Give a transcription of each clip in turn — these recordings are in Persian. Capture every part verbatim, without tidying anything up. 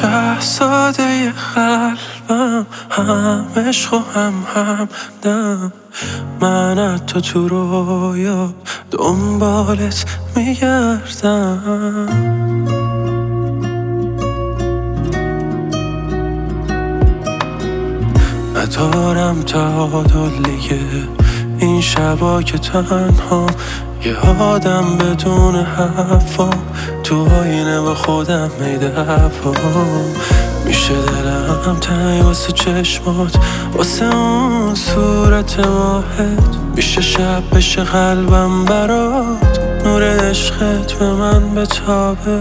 شهزاده قلبم، هم عشق و هم همدم. من از تو تو رویا دنبالت میگردم. ندارم تعادل دیگه این شبا که تنها، یه آدم بدون حرفا تو آینه با خودم میدفام. میشه دلم تنگ واسه چشمات، واسه اون صورت ماهت. میشه شب بشه قلبم برات، نور عشقت به من بتابه.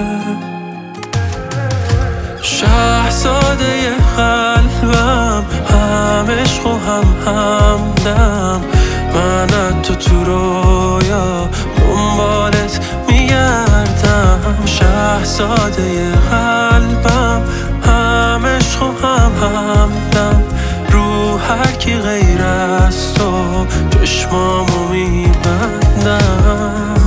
شهزاده قلبم، هم عشق و هم همدم. من از تو تو رویا دنبالت میگردم. شهزاده قلبم، هم عشق و هم همدم. رو هر کی غیر از تو چشمامو میبندم.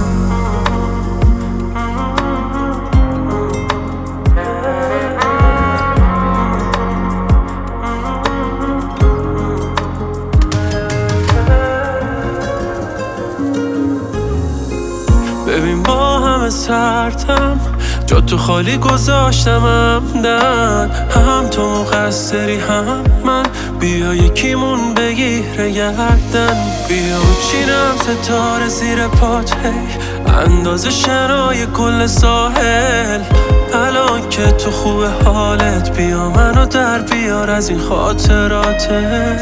ببین با همه سردم، جا تو خالی گذاشتم عمدن. هم تو مقصری هم من، بیا یکیمون بگیره گردن. بیا چینم ستاره زیر پات، هی اندازه شنای کل ساحل. الان که تو خوب حالت، بیا منو در بیار از این خاطراتت.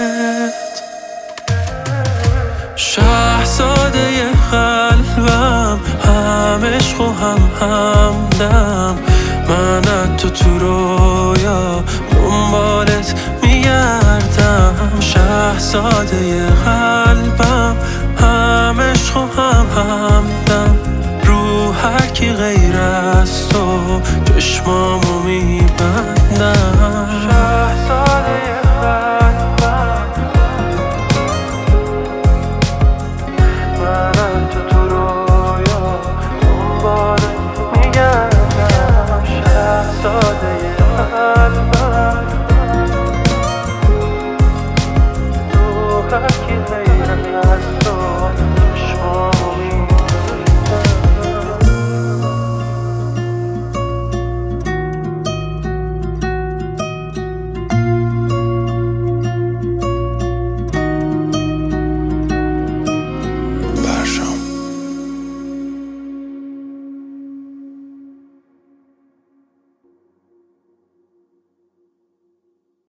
شهزاده قلبم، هم عشق و هم همدم. من از تو تو رویا دنبالت میگردم. شهزاده قلبم، هم عشق و هم همدم. رو هر کی غیر از تو چشمامو میبندم.